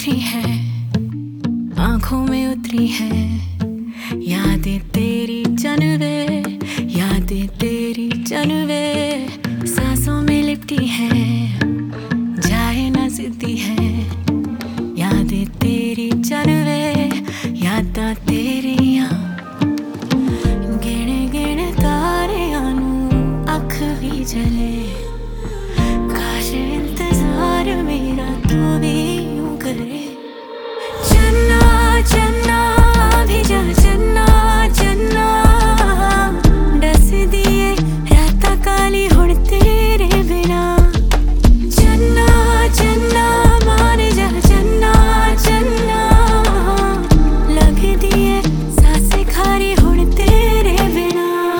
बिखरी है, आंखों में उतरी है यादें तेरी जनवे, यादें तेरी जनवे सांसों में लिपटी है, जाए न जिद्दी है यादें तेरी जनवे, यादां तेरियां गिण गिण तारियां नू अख भी जले, काश इंतजार मेरा तू भी यूं करे। चन्ना चन्ना भी जा चन्ना चन्ना, दस दिए रातां काली हुण तेरे बिना। चन्ना चन्ना मान जा चन्ना चन्ना, लग दिए सांसें खारी हुण तेरे बिना।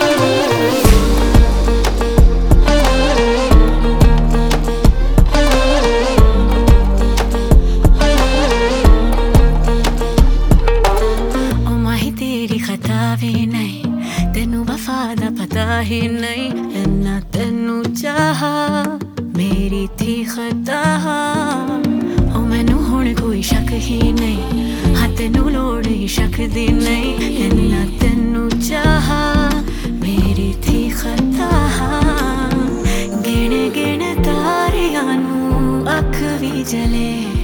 खता भी नहीं तेनू वफा दा पता ही नहीं, इन्ना तेनू चाहा मेरी थी खता। ओ मैनू हुण कोई शक ही नहीं, हाँ तेनू लोड़ ही शक दी नहीं, इन्ना तेनू चाहा मेरी थी खता। गिण गिण तारियां नू अख भी जले,